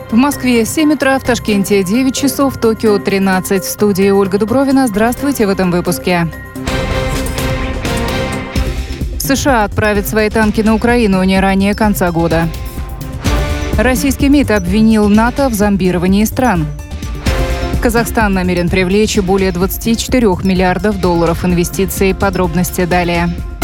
В Москве 7 утра, в Ташкенте 9 часов, в Токио 13. В студии Ольга Дубровина. Здравствуйте в этом выпуске. США отправят свои танки на Украину не ранее конца года. Российский МИД обвинил НАТО в зомбировании стран. Казахстан намерен привлечь более 24 миллиардов долларов инвестиций. Подробности далее.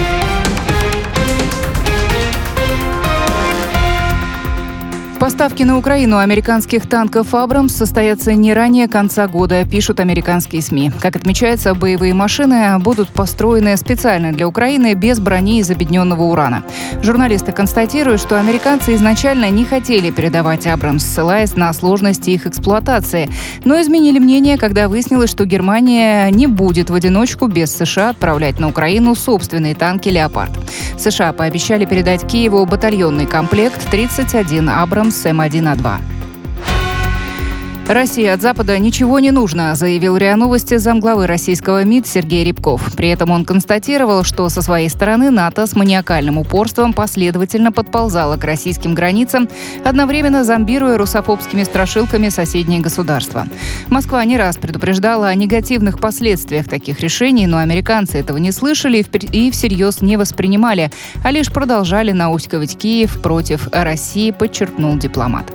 Поставки на Украину американских танков «Абрамс» состоятся не ранее конца года, пишут американские СМИ. Как отмечается, боевые машины будут построены специально для Украины без брони из обедненного урана. Журналисты констатируют, что американцы изначально не хотели передавать «Абрамс», ссылаясь на сложности их эксплуатации, но изменили мнение, когда выяснилось, что Германия не будет в одиночку без США отправлять на Украину собственные танки «Леопард». США пообещали передать Киеву батальонный комплект 31 «Абрамс» М1А2. России от Запада ничего не нужно, заявил РИА Новости замглавы российского МИД Сергей Рябков. При этом он констатировал, что со своей стороны НАТО с маниакальным упорством последовательно подползало к российским границам, одновременно зомбируя русофобскими страшилками соседние государства. Москва не раз предупреждала о негативных последствиях таких решений, но американцы этого не слышали и всерьез не воспринимали, а лишь продолжали науськивать Киев против России, подчеркнул дипломат.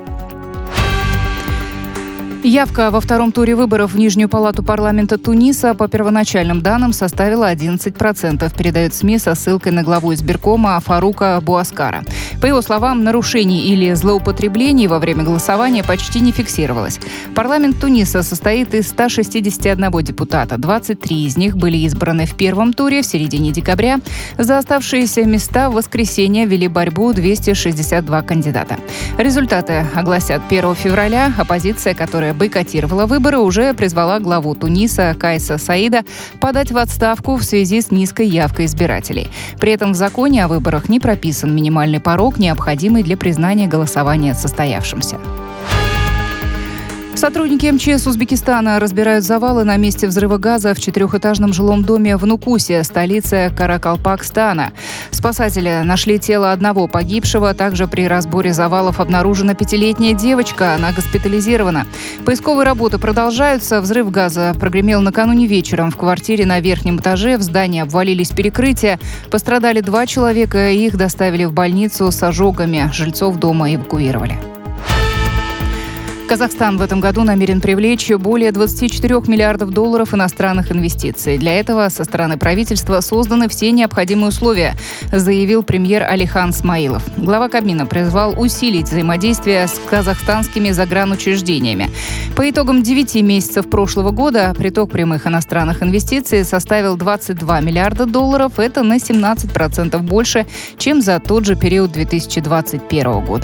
Явка во втором туре выборов в Нижнюю палату парламента Туниса по первоначальным данным составила 11%, передают СМИ со ссылкой на главу избиркома Фарука Буаскара. По его словам, нарушений или злоупотреблений во время голосования почти не фиксировалось. Парламент Туниса состоит из 161 депутата. 23 из них были избраны в первом туре в середине декабря. За оставшиеся места в воскресенье вели борьбу 262 кандидата. Результаты огласят 1 февраля. Оппозиция, которая бойкотировала выборы, уже призвала главу Туниса Кайса Саида подать в отставку в связи с низкой явкой избирателей. При этом в законе о выборах не прописан минимальный порог, необходимый для признания голосования состоявшимся. Сотрудники МЧС Узбекистана разбирают завалы на месте взрыва газа в 4-этажном жилом доме в Нукусе, столице Каракалпакстана. Спасатели нашли тело одного погибшего. Также при разборе завалов обнаружена 5-летняя девочка. Она госпитализирована. Поисковые работы продолжаются. Взрыв газа прогремел накануне вечером в квартире на верхнем этаже. В здании обвалились перекрытия. Пострадали 2 человека. Их доставили в больницу с ожогами. Жильцов дома эвакуировали. Казахстан в этом году намерен привлечь более 24 миллиардов долларов иностранных инвестиций. Для этого со стороны правительства созданы все необходимые условия, заявил премьер Алихан Смаилов. Глава Кабмина призвал усилить взаимодействие с казахстанскими загранучреждениями. По итогам 9 месяцев прошлого года приток прямых иностранных инвестиций составил 22 миллиарда долларов. Это на 17% больше, чем за тот же период 2021 года.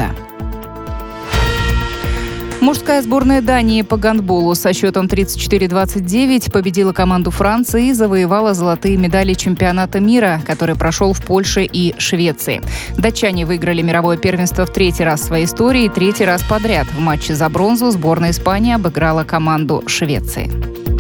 Мужская сборная Дании по гандболу со счетом 34-29 победила команду Франции и завоевала золотые медали чемпионата мира, который прошел в Польше и Швеции. Датчане выиграли мировое первенство в 3-й раз в своей истории и 3-й раз подряд. В матче за бронзу сборная Испании обыграла команду Швеции.